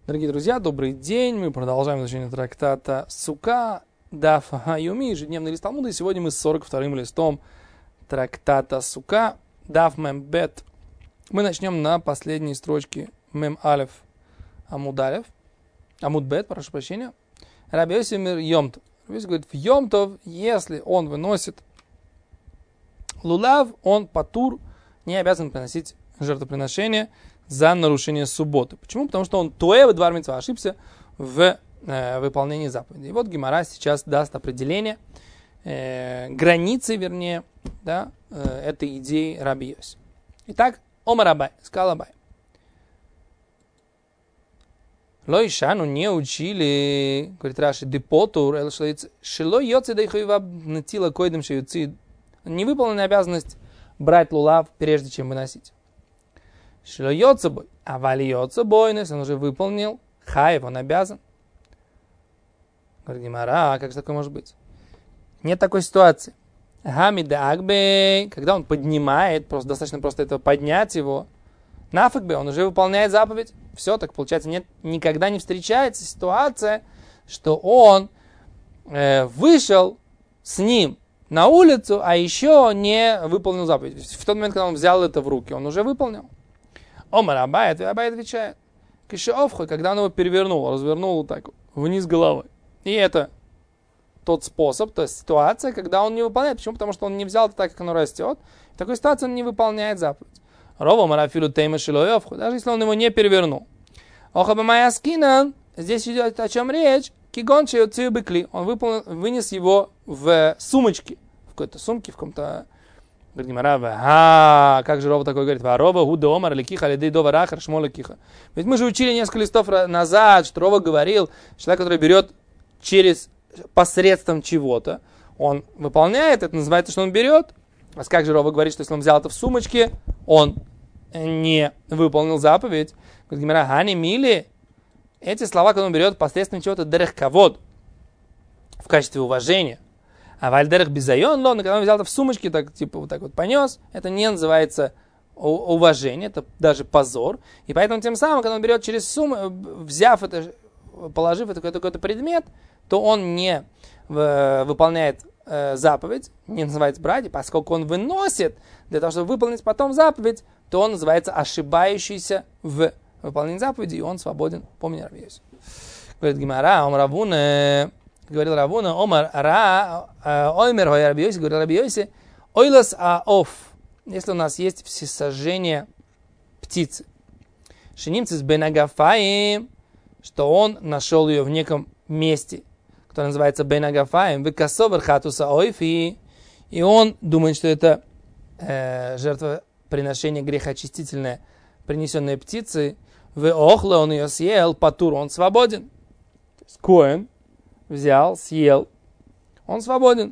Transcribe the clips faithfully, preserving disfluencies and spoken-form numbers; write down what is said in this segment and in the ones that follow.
Дорогие друзья, добрый день. Мы продолжаем изучение трактата Сука, Даф Хайоми, ежедневный лист Талмуда. И сегодня мы с сорок вторым листом трактата Сука, Даф Мем Бет. Мы начнем на последней строчке Мем Алеф Амуд Алеф. Амуд Бет, прошу прощения. Раби Йоси мир Йомтов. Раби Йоси говорит, в Йомтов, если он выносит лулав, он патур, не обязан приносить жертвоприношение за нарушение субботы. Почему? Потому что он тоэ двар мицва, ошибся в э, выполнении заповедей. И вот Гемара сейчас даст определение, э, границы, вернее, да, э, этой идеи Раби Йоси. Итак, Омар Абай, сказал Абай. Лоишану не учили, говорит Раши, депотур, шело йоци дайхуева натила койдем шеюци. Невыполненная обязанность брать лулав, прежде чем выносить. Шило йоци бой, а вали йоци бой, если он уже выполнил, хаев, он обязан. Говорит Гемара, а как же такое может быть? Нет такой ситуации. Хамида агбей, когда он поднимает, просто достаточно просто этого поднять его, нафигбе, он уже выполняет заповедь. Все, так получается, нет, никогда не встречается ситуация, что он э, вышел с ним на улицу, а еще не выполнил заповедь. В тот момент, когда он взял это в руки, он уже выполнил. Омар Абай, Абай отвечает, кишеовхой, когда он его перевернул, развернул вот так вниз головой. И это тот способ, то есть ситуация, когда он не выполняет. Почему? Потому что он не взял это так, как оно растет. В такой ситуации он не выполняет заповедь. Рова марафилу тейма шилоевху, даже если он его не перевернул. Охаба моя скина, здесь идет о чем речь. Кигон чеюцию быкли, он выполнил, вынес его в сумочке, в какой-то сумке, в каком-то. Говорит Гемара, а как же Рова такой говорит? Рова гуда омар лекиха ледей дова рахар шмо лекиха. Ведь мы же учили несколько листов назад, что Рова говорил, человек, который берет через посредством чего-то, он выполняет, это называется, что он берет. А как же Рова говорит, что если он взял это в сумочке, он не выполнил заповедь? Говорит Гемара, хани мили. Эти слова, когда он берет посредством чего-то дерех кавод, в качестве уважения. А вальдерех безайон, но когда он взял это в сумочке, так, типа вот так вот понес, это не называется уважение, это даже позор. И поэтому тем самым, когда он берет через сумму, взяв это, положив это какой-то, какой-то предмет, то он не в, выполняет э, заповедь, не называется брать, поскольку он выносит для того, чтобы выполнить потом заповедь, то он называется ошибающийся в выполнении заповеди, и он свободен. Помни, Раби Йоси. Говорит Гемара, Омар Равуна, говорил Равуна, Омар Ра, Оймер Хой Раби Йоси, говорил Раби Йоси, Ойлас Аоф, если у нас есть всесожжение птицы. Шинимцис Бенагафаим, что он нашел ее в неком месте, которое называется Бенагафаим, Векасовер Хатуса Ойфи, и он думает, что это э, жертвоприношение грехоочистительное, принесенное птицей, в охле он ее съел, патур, он свободен. То есть коэн взял, съел, он свободен.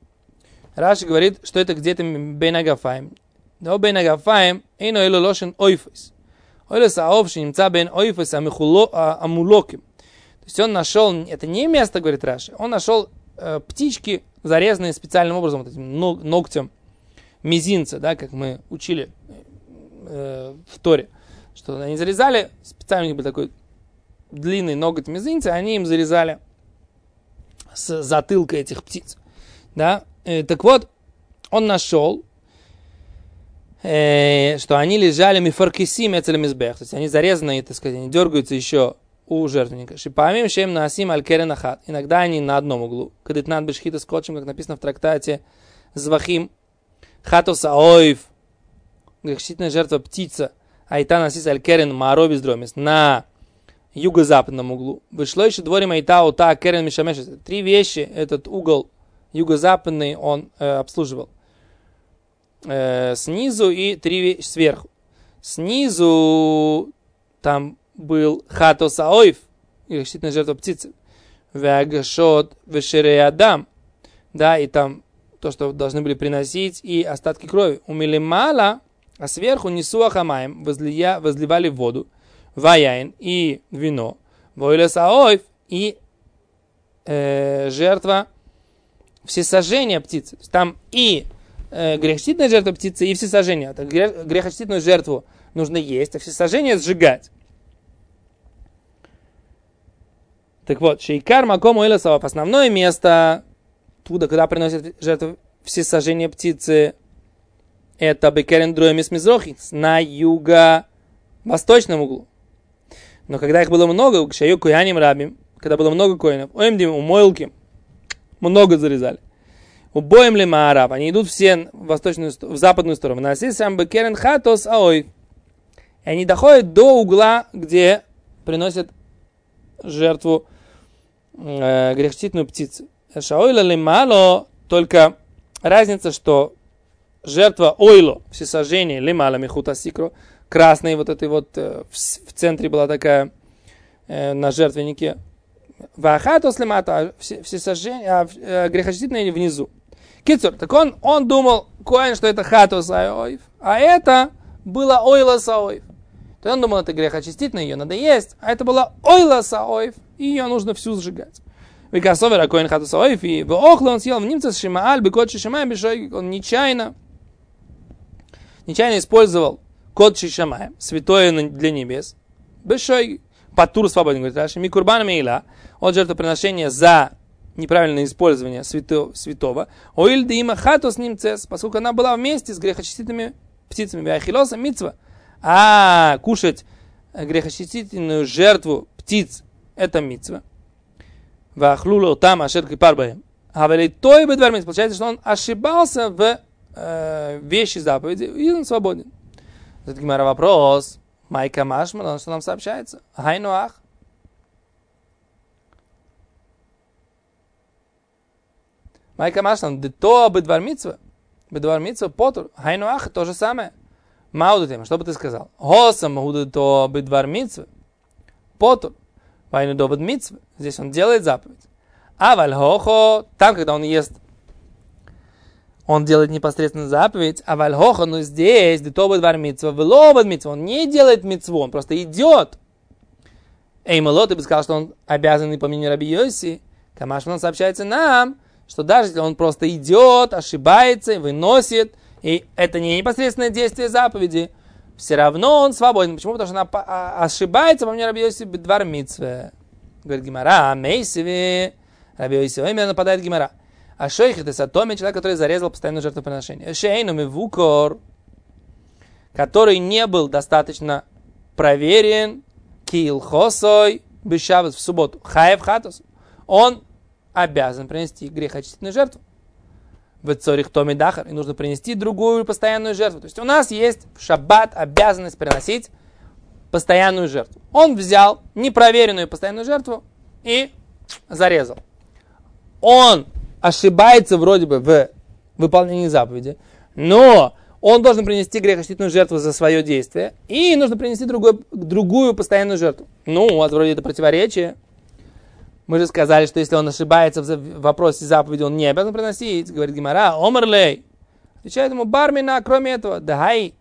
Раши говорит, что это где-то бейнагафаем. Да бейнагафаем, эйно эло лошен ойфес. Ойлес аов шинимца бен ойфес амулоким. То есть он нашел, это не место, говорит Раши, он нашел э, птички, зарезанные специальным образом, вот этим ногтем мизинца, да, как мы учили э, в Торе. Что они зарезали, специально у них был такой длинный ноготь мизинца, они им зарезали с затылка этих птиц. Да? Э, так вот, он нашел, э, что они лежали мифаркисим эцелемизбех, то есть они зарезаны, так сказать, они дергаются еще у жертвенника. Шипамим шем наасим аль-керен ахат. Иногда они на одном углу. Кадитнан бешхита скотчем, как написано в трактате Звахим. Хатос аоев. Грехочистительная жертва птица. Айта насис аль-керен маро бездромис. На юго-западном углу. Вышло еще дворим айта ута керен мишамешес. Три вещи этот угол юго-западный он э, обслуживал. Э, снизу и три вещи сверху. Снизу там был хатос аоев, грехочистительная жертва птицы. Вегашот вешереядам. Да, и там то, что должны были приносить, и остатки крови. Умилимала, а сверху несу ахамаем, возлия, возливали воду, ваяин и вино, войлес аоев и э, жертва всесожжения птицы. То есть там и э, грехочистительная жертва птицы, и всесожжение. Так грех, грехочистительную жертву нужно есть, а всесожжение сжигать. Так вот, шейкар маком ойласов, основное место, туда, куда приносят жертву всесожжения птицы, это бекерен друэмис мизрохис, на юго-восточном углу. Но когда их было много, к шаю куяним рабим, когда было много коинов, оимдим умойлким, много зарезали. Убоем ли маараб, они идут все в, восточную, в западную сторону. Насисам бекерен хатос аой. И они доходят до угла, где приносят жертву э, грехочистительную птицу. Шаойла ли мало, только разница, что жертва ойло, всесожжение, ли мало михута сикро, красной вот этой вот э, в, в центре была такая э, на жертвеннике. Вахатос ли мата, всесожжение, а э, грехочистительное внизу. Кицур, так он, он думал, коэн, что это хатос аоев, а это было ойла саоев. То есть он думал, это грехочистительное, ее надо есть, а это было ойла саоев, и ее нужно всю сжигать. Викасовер, а коэн хатос аоев, и в охле он съел в немца шимааль, бекотши шимаем, бешой, он нечаянно, нечаянно использовал котши шимаем, святое для небес, бешой, патур свободен, говорит Раши, микурбан мейла, от жертвоприношения за неправильное использование свято, святого, оиль да има хатос нимцес, поскольку она была вместе с грехочистительными птицами, вяхилоса мицва, а кушать грехочистительную жертву птиц это мицва. Вахлуло там ашер кипар баем. А вели той бедвар мицва, получается, что он ошибался в э, вещи заповеди, и он свободен. Это гемара вопрос. Майка машман, что нам сообщается? Хайнуах. Майка машман, да то бедвар мицва, бедвар мицва потур. Хайнуах, то же самое. Мауду тема, что бы ты сказал? Хосам худу то бедвар мицва, потур. Вайну довод мицва. Здесь он делает заповедь. А вальхохо, там, когда он ест, он делает непосредственно заповедь, а вальхохо, но здесь, да то бедвар мицва, велобад мицва, он не делает мицву, он просто идет. Эй, мало, ты бы сказал, что он обязанный по мнению Раби Йоси. Камашман сообщается нам, что даже если он просто идет, ошибается, выносит, и это не непосредственное действие заповеди, все равно он свободен. Почему? Потому что она ошибается, по мнению Раби Йоси, бедвар мицве. Говорит Гемара, а мейсеве, Раби Йоси, именно нападает Гемара. А шейх это сатоми, человек, который зарезал постоянное жертвоприношение. Шейну мивукор, который не был достаточно проверен, кил хосой, бешавас в субботу, хаев хатус, он обязан принести грехочистительную жертву. В цорих томи дахар, и нужно принести другую постоянную жертву. То есть у нас есть в шаббат обязанность приносить постоянную жертву. Он взял непроверенную постоянную жертву и зарезал. Он ошибается вроде бы в выполнении заповеди, но он должен принести грехочистительную жертву за свое действие, и нужно принести другую, другую постоянную жертву. Ну, вот вроде это противоречие. Мы же сказали, что если он ошибается в вопросе заповеди, он не обязан приносить. Говорит Гемара, омарлей. Отвечает ему, бармина, кроме этого, дахай.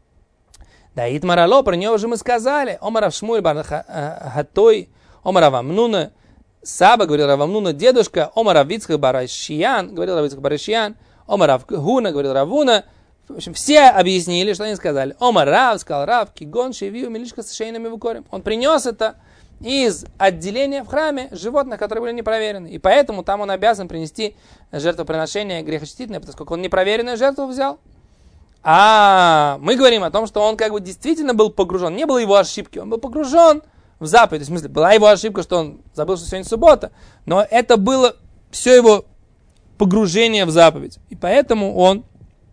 Да итмарало, про него же мы сказали. Омарав Шмуль бар хатой, омарав Амнуна. Саба, говорил Равамнуна, дедушка, омарав Вицхак бар Ашиян, говорил Равицхак бар Ашиян, омарав Гуна, говорил Равуна. В общем, все объяснили, что они сказали. Омарав, сказал Рав, кигон шевию милишка с шейнами вукорем. Он принес это из отделения в храме животных, которые были непроверены. И поэтому там он обязан принести жертвоприношение грехочистительное, поскольку он непроверенную жертву взял. А мы говорим о том, что он как бы действительно был погружен. Не было его ошибки, он был погружен в заповедь. В смысле, была его ошибка, что он забыл, что сегодня суббота. Но это было все его погружение в заповедь. И поэтому он...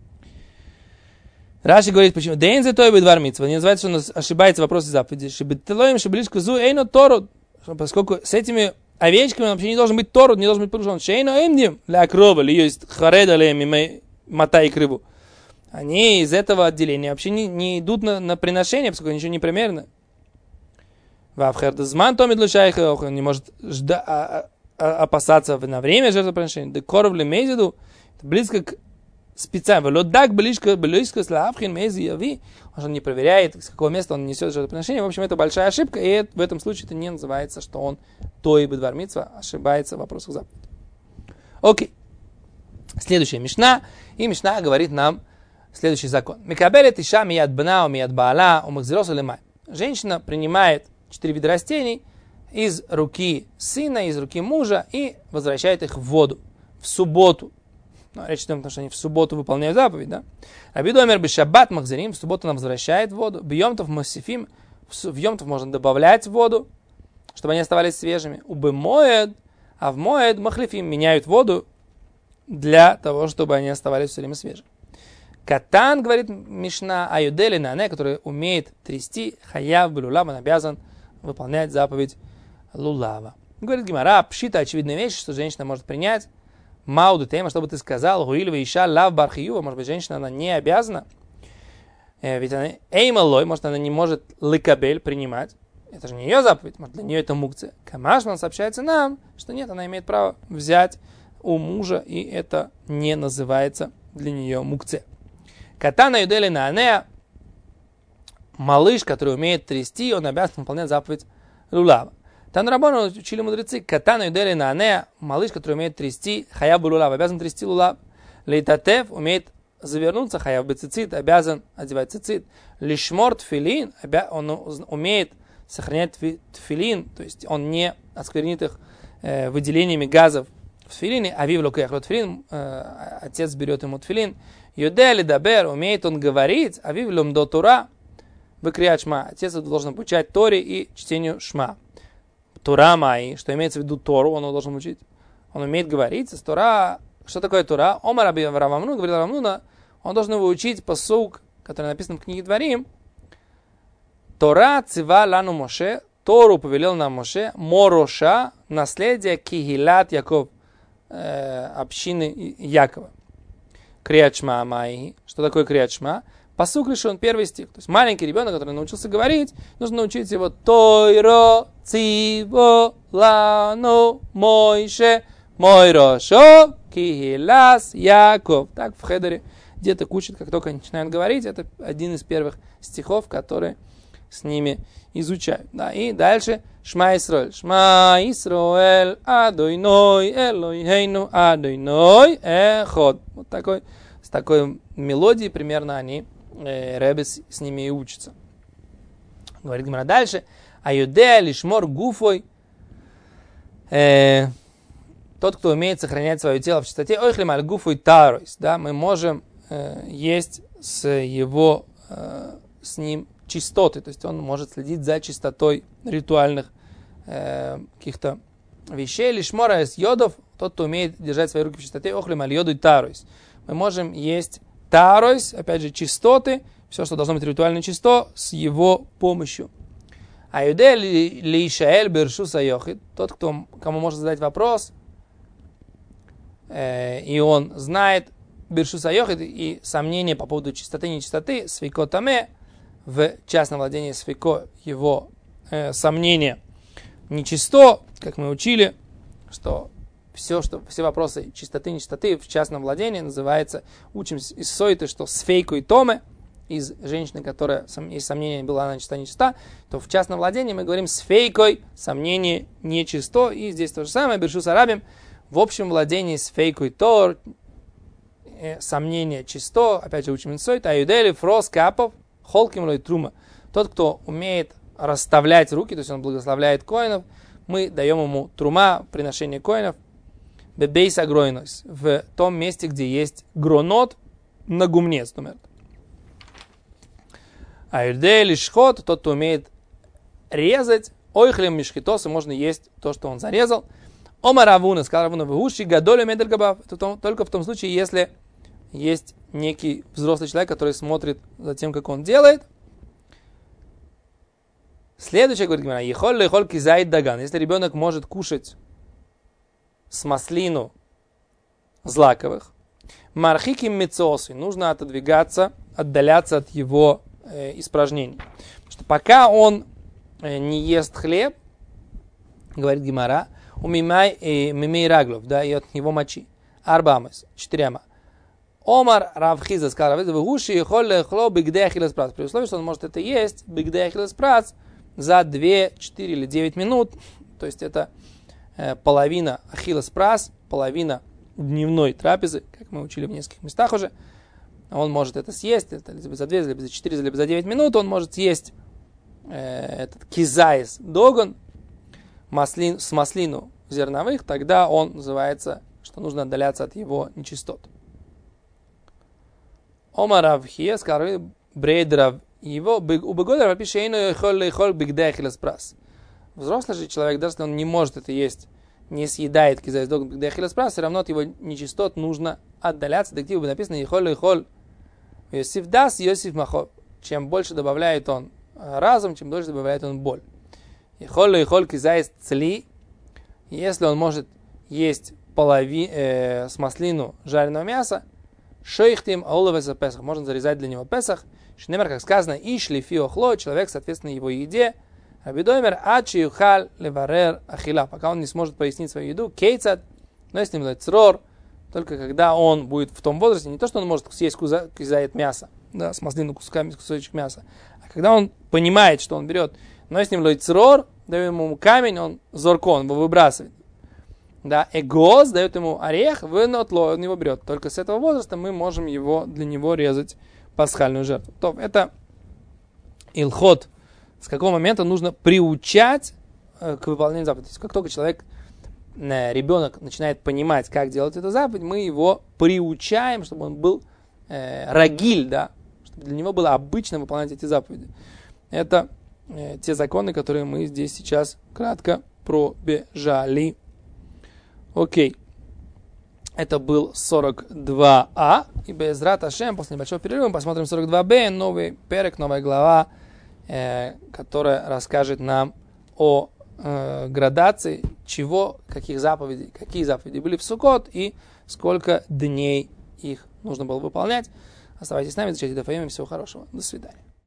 Раши говорит, почему? Дэн за той бедвар мицва. Не называется, что он ошибается в вопросе заповеди. Шебетелоим шебелишку зу эйно торут. Поскольку с этими овечками он вообще не должен быть торут, не должен быть погружен. Шейно эмдим ля крова, ли есть хареда леми мата и крыву. Они из этого отделения вообще не, не идут на, на приношение, поскольку ничего не примерно. Вавхердазман томид лушайха, он не может жда, а, а, опасаться на время жертвоприношения. Декоров ли мезиду, близко к специально, лодак близко, близко с лавхин мези яви, он не проверяет, с какого места он несет жертвоприношение. В общем, это большая ошибка, и в этом случае это не называется, что он той бедвар мицва ошибается в вопросах заповеди. Окей. Следующая мишна, и мишна говорит нам следующий закон. Микабелет иша мияд бна, мияд баала, умахзиросу лемай. Женщина принимает четыре вида растений из руки сына, из руки мужа и возвращает их в воду в субботу. Ну, речь идет о том, что они в субботу выполняют заповедь, да? Рабиду Амер бешаббат махзарим, в субботу нам возвращает воду. Бьемтов мосифим, в йомтов можно добавлять воду, чтобы они оставались свежими. Убы моед, а в моед махлифим меняют воду для того, чтобы они оставались все время свежими. Катан, говорит Мишна, аюдели нане, который умеет трясти, хаяв белулав, он обязан выполнять заповедь лулава. Говорит Гимара, пшита, очевидная вещь, что женщина может принять. Мауду тема, чтобы ты сказал, гуилва иша лав бархиюва, может быть, женщина, она не обязана. Э, ведь она эймалой, может, она не может лыкабель принимать. Это же не ее заповедь, может, для нее это мукция. Камашман сообщается нам, что нет, она имеет право взять у мужа, и это не называется для нее мукция. Катана юдели на анея, малыш, который умеет трясти, он обязан выполнять заповедь лулава. Танрабану учили мудрецы, катана юдели на анея, малыш, который умеет трясти, хаяв лулав, обязан трясти лулав. Лейтатев умеет завернуться, хаяв бецицит, обязан одевать цицит. Лишмор тфилин, он умеет сохранять тфилин, то есть он не осквернит их э, выделениями газов в тфилине. Авив лукех тфилин, э, отец берет ему тфилин. Юдели дабер, умеет он говорить, авив лум до тура, выкрият шма. Отец должен обучать Торе и чтению шма. Тура май, что имеется в виду Тору, он должен учить. Он умеет говорить, с Тора, что такое Тура? Омар раби Равамну, говорит Равамнуна, он должен его учить пасук, который написан в книге Дворим. Тора цива лану Моше, Тору повелел нам Моше, Мороша, наследие Кихилат Яков, э, общины Якова. Крият шма май. Что такое крият шма? Пасук решен, первый стих. То есть маленький ребенок, который научился говорить, нужно научить его Тойро циво лану Мойше Мойрошо Кихилас Яков. Так в хедере деток учат, как только они начинают говорить. Это один из первых стихов, которые с ними изучают. Да, и дальше Шма Исроэль. Шма Исроэль Адойной Элойхейну Адойной Эход. Вот такой, с такой мелодией примерно они, э, Ребе с, с ними и учатся. Говорит Гимара дальше. Аюдея лишмор гуфой. Э, тот, кто умеет сохранять свое тело в чистоте. Ойхлим аль гуфой таройс. Да, мы можем э, есть с его, э, с ним чистоты, то есть он может следить за чистотой ритуальных э, каких-то вещей. Лишмора из йодов, тот, кто умеет держать свои руки в чистоте, охлим аль йоду таройс. Мы можем есть таройс, опять же, чистоты, все, что должно быть ритуально чисто, с его помощью. А юде лишаэль бершуса йохид, тот, кто, кому можно задать вопрос, э, и он знает бершуса йохид и сомнения по поводу чистоты и нечистоты, свико таме, в частном владении свико его э, сомнения нечисто, как мы учили, что все, что все вопросы чистоты и нечистоты в частном владении называется, учим из сойты, что сфейку и томе, из женщины, которая есть сомнение, была она чиста, нечиста, то в частном владении мы говорим сфейкой, сомнение нечисто, и здесь то же самое, бершус арабим, в общем владении сфейкой тор, э, сомнение чисто, опять же учим из сойты, аюдели, фрос, капов, холким лой трума. Тот, кто умеет расставлять руки, то есть он благословляет коинов, мы даем ему трума, приношение коинов, бебейс агройнос, в том месте, где есть гронот на гумне. Айрде лишхот, тот, кто умеет резать, ойхлем мишхитосы, можно есть то, что он зарезал. Ома равуна, сказал равуна, вгуши гадолю медель габав. Это только в том случае, если есть некий взрослый человек, который смотрит за тем, как он делает. Следующее, говорит Гимара, ехоль лехоль кизайд даган. Если ребенок может кушать с маслину злаковых, мархиким мецосы, нужно отодвигаться, отдаляться от его э, испражнений. Потому что пока он э, не ест хлеб, говорит Гимара, умимай и мимей раглов, да, и от него мочи. Арбамес, четыре ама. Омар Равхиза сказал, выгуши и холле хло бигде ахиллес прац. При условии, что он может это есть, бигде ахиллес прац, за две, четыре или девять минут. То есть это э, половина ахиллес прац, половина дневной трапезы, как мы учили в нескольких местах уже. Он может это съесть, это либо за две, либо за четыре, либо за девять минут. Он может съесть э, этот кизайс догон. маслин, с маслину зерновых, тогда он называется, что нужно отдаляться от его нечистот. Омар Равхия, сказал Брейдрав, его убегодер пишет, взрослый же человек, даже если он не может это есть, не съедает кизайздок бигдехилеспрас, все равно от его нечистот нужно отдаляться. Дективу написано «Ехоль лехоль Йосиф дас, Йосиф махов». Чем больше добавляет он разум, чем больше добавляет он боль. «Ехоль лехоль кизайз цли». Если он может есть полови, э, с маслину жареного мяса, шейхтим аулавеса песах. Можно зарезать для него песах. Шнемер, как сказано, и шлифи охло, человек, соответственно, его еде. Абидоймер ачи юхаль леварер ахила. Пока он не сможет пояснить свою еду, кейцат, но с ним дать црор, только когда он будет в том возрасте, не то, что он может съесть кизает мясо, да, с маслину кусками, кусочек мяса, а когда он понимает, что он берет, но с ним дать црор, дает ему камень, он зорко, он его выбрасывает. Да, эгоз дает ему орех, вынотло, он его берет. Только с этого возраста мы можем его, для него резать пасхальную жертву. То, это илхот. С какого момента нужно приучать э, к выполнению заповеди. То есть, как только человек, э, ребенок начинает понимать, как делать эту заповедь, мы его приучаем, чтобы он был э, рагиль, да, чтобы для него было обычно выполнять эти заповеди. Это э, те законы, которые мы здесь сейчас кратко пробежали. Окей. Это был сорок два а. И безрат Ашем, после небольшого перерыва, мы посмотрим сорок два бэ, новый перек, новая глава, э, которая расскажет нам о э, градации, чего, каких заповедей, какие заповеди были в Суккот и сколько дней их нужно было выполнять. Оставайтесь с нами, изучайте ДФМ, всего хорошего. До свидания.